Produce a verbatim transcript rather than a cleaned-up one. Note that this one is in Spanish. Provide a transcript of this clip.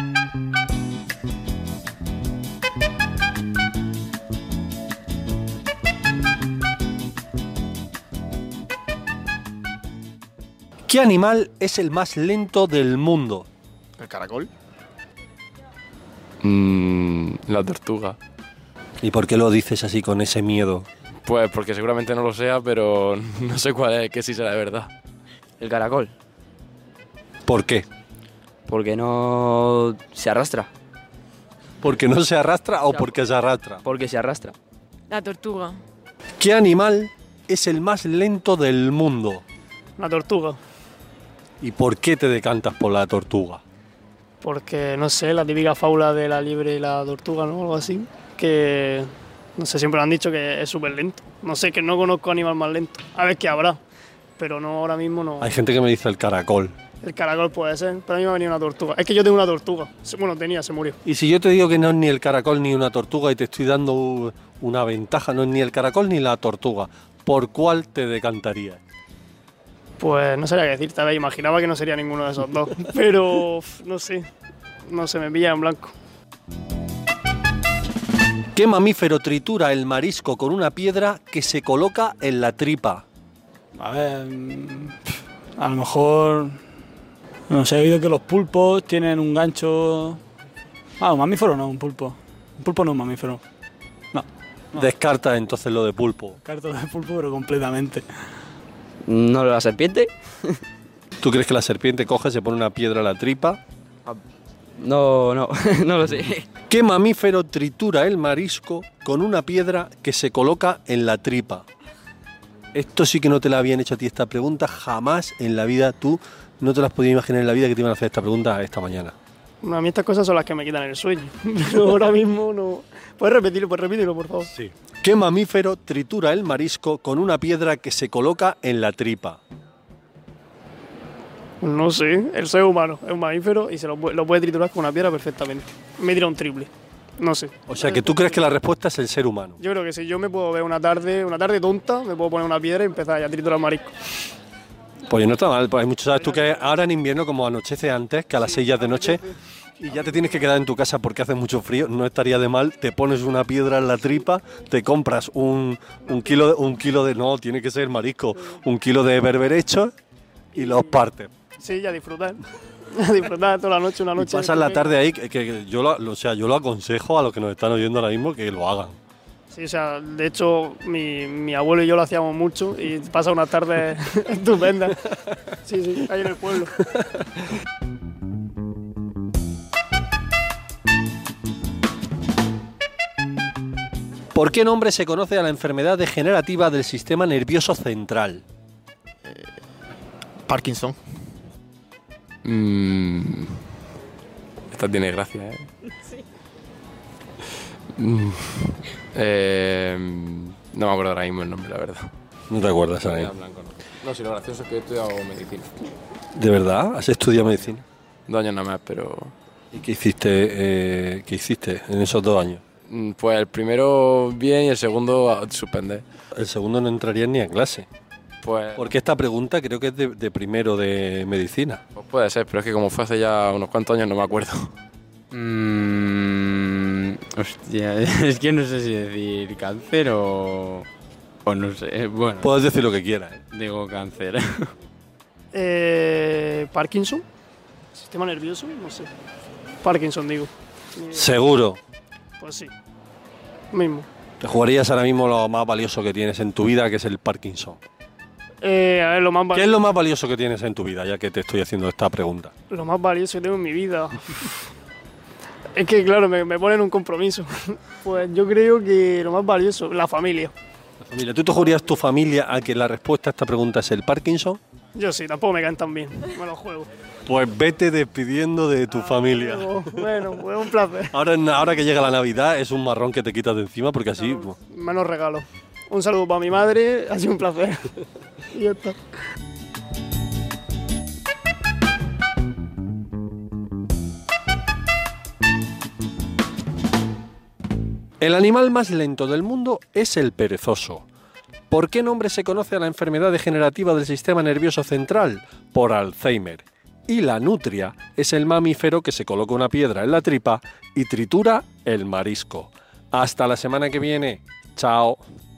¿Qué animal es el más lento del mundo? ¿El caracol? Mm, la tortuga. ¿Y por qué lo dices así con ese miedo? Pues porque seguramente no lo sea, pero no sé cuál es, que sí será de verdad. El caracol. ¿Por qué? Porque no se arrastra. ¿Porque no se arrastra o porque se arrastra? Porque se arrastra. La tortuga. ¿Qué animal es el más lento del mundo? La tortuga. ¿Y por qué te decantas por la tortuga? Porque, no sé, la típica fábula de la liebre y la tortuga, ¿no? Algo así. Que, no sé, siempre lo han dicho que es súper lento. No sé, que no conozco animal más lento. A ver qué habrá, pero no, ahora mismo no. Hay gente que me dice el caracol. El caracol puede ser, pero a mí me ha venido una tortuga. Es que yo tengo una tortuga. Bueno, tenía, se murió. Y si yo te digo que no es ni el caracol ni una tortuga y te estoy dando una ventaja, no es ni el caracol ni la tortuga, ¿por cuál te decantarías? Pues no sabría qué decirte, a ver, imaginaba que no sería ninguno de esos dos, pero no sé, no se me pilla en blanco. ¿Qué mamífero tritura el marisco con una piedra que se coloca en la tripa? A ver, a lo mejor, no sé, he oído que los pulpos tienen un gancho... Ah, un mamífero no, un pulpo. Un pulpo no es un mamífero. No. no. Descarta entonces lo de pulpo. Descarto de pulpo, pero completamente. ¿No la serpiente? ¿Tú crees que la serpiente coge, se pone una piedra en la tripa? No, no, no lo sé. ¿Qué mamífero tritura el marisco con una piedra que se coloca en la tripa? Esto sí que no te la habían hecho a ti esta pregunta, jamás en la vida tú no te las podías imaginar en la vida que te iban a hacer esta pregunta esta mañana. Bueno, a mí estas cosas son las que me quitan el sueño, pero ahora mismo no... ¿Puedes repetirlo, puedes repetirlo, por favor? Sí. ¿Qué mamífero tritura el marisco con una piedra que se coloca en la tripa? No sé, el ser humano es un mamífero y se lo, lo puede triturar con una piedra perfectamente. Me tira un triple, no sé. O sea, que tú crees que la respuesta es el ser humano. Yo creo que si yo me puedo ver una tarde, una tarde tonta, me puedo poner una piedra y empezar a triturar marisco. Pues no está mal, pues hay muchos, sabes tú que ahora en invierno, como anochece antes, que a las seis ya de noche, y ya te tienes que quedar en tu casa porque hace mucho frío, no estaría de mal, te pones una piedra en la tripa, te compras un, un, kilo, de, un kilo de, no, tiene que ser marisco, un kilo de berberechos y los partes. Sí, ya disfrutar, a disfrutar toda la noche, una noche. Y pasas la tarde ahí, que, que yo, lo, o sea, yo lo aconsejo a los que nos están oyendo ahora mismo que lo hagan. Sí, o sea, de hecho, mi, mi abuelo y yo lo hacíamos mucho y pasa unas tardes estupendas. Sí, sí, ahí en el pueblo. ¿Por qué nombre se conoce a la enfermedad degenerativa del sistema nervioso central? Eh, Parkinson. Mm, esta tiene gracia, ¿eh? Sí. Mm, eh, no me acuerdo ahora mismo el nombre, la verdad. ¿No te acuerdas ahora mismo? No, no, si lo gracioso es que he estudiado medicina. ¿De verdad? ¿Has estudiado medicina? Dos años nada más, pero... ¿Y qué hiciste, eh, qué hiciste en esos dos años? Pues el primero bien y el segundo a suspender. El segundo no entraría ni a clase. Pues, Porque esta pregunta creo que es de, de primero de medicina. pues puede ser, pero es que como fue hace ya unos cuantos años no me acuerdo. Mm, hostia, es que no sé si decir cáncer o... O no sé, bueno. Puedes decir lo que quieras, ¿eh? Digo cáncer. Eh, Parkinson, sistema nervioso, no sé. Parkinson, digo. Seguro. Pues sí, mismo. Te jugarías ahora mismo lo más valioso que tienes en tu vida, que es el Parkinson. Eh, a ver, lo más ¿Qué valioso. es lo más valioso que tienes en tu vida, ya que te estoy haciendo esta pregunta? Lo más valioso que tengo en mi vida. Es que, claro, me, me ponen un compromiso. Pues yo creo que lo más valioso, la familia. La familia. ¿Tú te jugarías tu familia a que la respuesta a esta pregunta es el Parkinson? Yo sí, tampoco me caen tan bien. Me lo juego. Pues vete despidiendo de tu Ah, familia. luego, bueno, pues un placer. Ahora, ahora que llega la Navidad es un marrón que te quitas de encima porque así... No, menos regalo. Un saludo para mi madre, ha sido un placer. Y ya está. El animal más lento del mundo es el perezoso. ¿Por qué nombre se conoce a la enfermedad degenerativa del sistema nervioso central? Por Alzheimer. Y la nutria es el mamífero que se coloca una piedra en la tripa y tritura el marisco. Hasta la semana que viene. Chao.